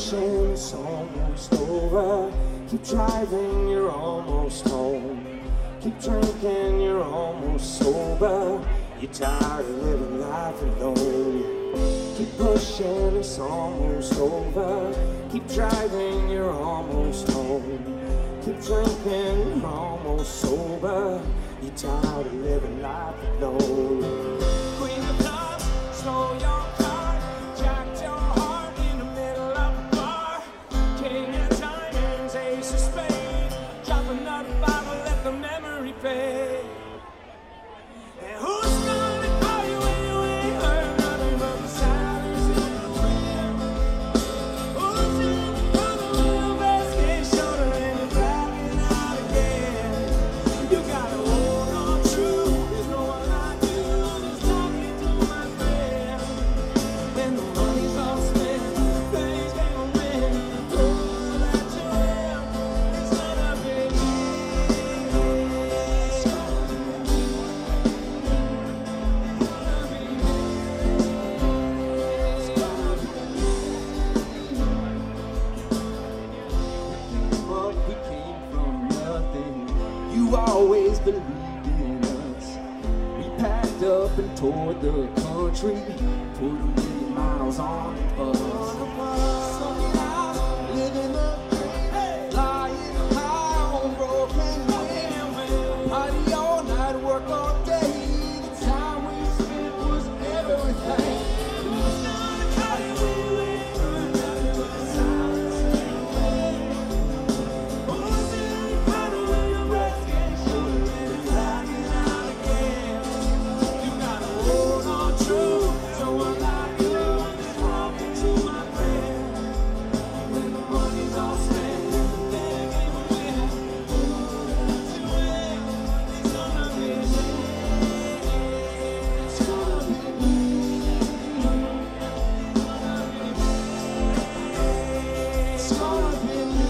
pushing, it's almost over. Keep driving, you're almost home. Keep drinking, you're almost sober. You're tired of living life alone. Keep pushing, it's almost over. Keep driving, you're almost home. Keep drinking, you're almost sober. You're tired of living life alone. Queen of clubs, slow your car, jacked your heart in the middle of the bar. King of diamonds, ace of spades, drop another bottle, let the memory fade. And who's gonna call you when you ain't heard nothing but the silence in the wind? Who's in the corner when the best gets shorter and you're dragging out again? You gotta hold on true, there's no one like you, just talking to my friend. When the money's all spent, things can't win. All that you have is gonna be but we came from nothing. You always believed in us. We packed up and toured the country, put a million miles on the bus. Living the dream, flying high on broken wings. Party all night, work all day. The time we spent was everything. Who's gonna call you when you ain't heard nothing but the silence in the wind? Who's in the corner when your breath gets shorter and you're dragging out again? You gotta hold on true, no one like you, just talking to my friend. When the money's all spent, then again we win. All that you win is gonna be me. It's gonna be me. It's gonna be me.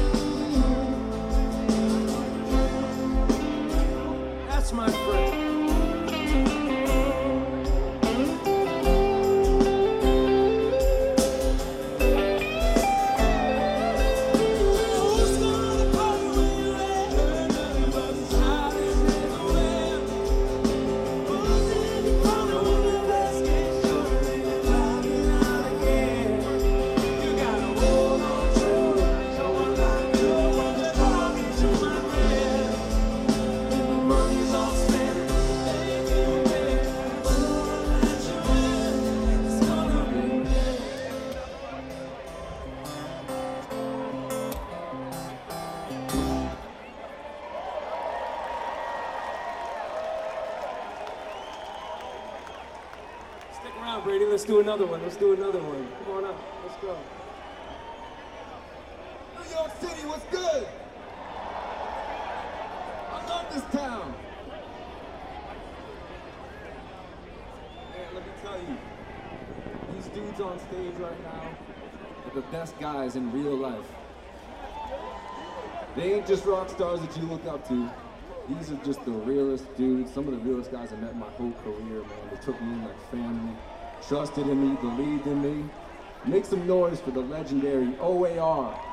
That's my friend. Who's gonna call you when you ain't heard nothing but the silence in the wind? Who's in the corner when the best gets shorter and you're dragging out again? You gotta hold on true, no one like you, just talking to my friend. When the money's all spent, then you win. All that you win is gonna be me. Stick around, Brady. Let's do another one. Let's do another one. Come on up. Let's go. New York City, what's good? I love this town. Man, let me tell you, these dudes on stage right now are the best guys in real life. They ain't just rock stars that you look up to. These are just the realest dudes, some of the realest guys I met in my whole career, man. They took me in like family, trusted in me, believed in me. Make some noise for the legendary OAR.